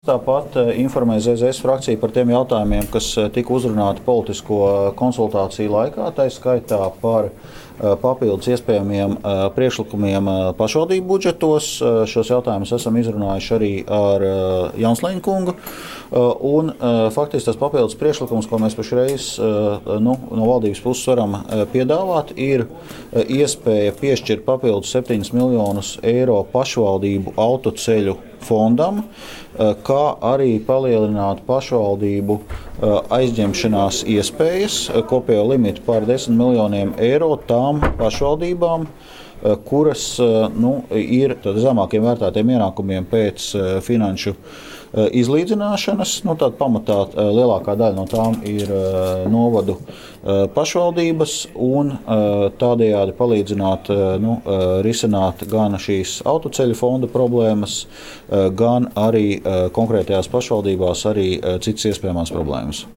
Tāpat informēja ZZS frakcija par tiem jautājumiem, kas tika uzrunāti politisko konsultāciju laikā, tā skaitā par papildus iespējamiem priekšlikumiem pašvaldību budžetos. Šos jautājumus esam izrunājuši arī ar Jaunslēņa kungu. Faktiski tas papildus priekšlikums, ko mēs pašreiz no valdības puses varam piedāvāt, ir iespēja piešķirt papildus 7 miljonus eiro pašvaldību autoceļu fondam, kā arī palielināt pašvaldību aizņemšanās iespējas, kopējo limitu par 10 miljoniem eiro tām pašvaldībām, kuras ir zemākiem vērtētiem ienākumiem pēc finanšu izlīdzināšanas. Tad pamatā lielākā daļa no tām ir novadu pašvaldības un tādējādi palīdzināt risināt gan šīs autoceļu fonda problēmas, gan arī konkrētajās pašvaldībās arī citas iespējamās problēmas.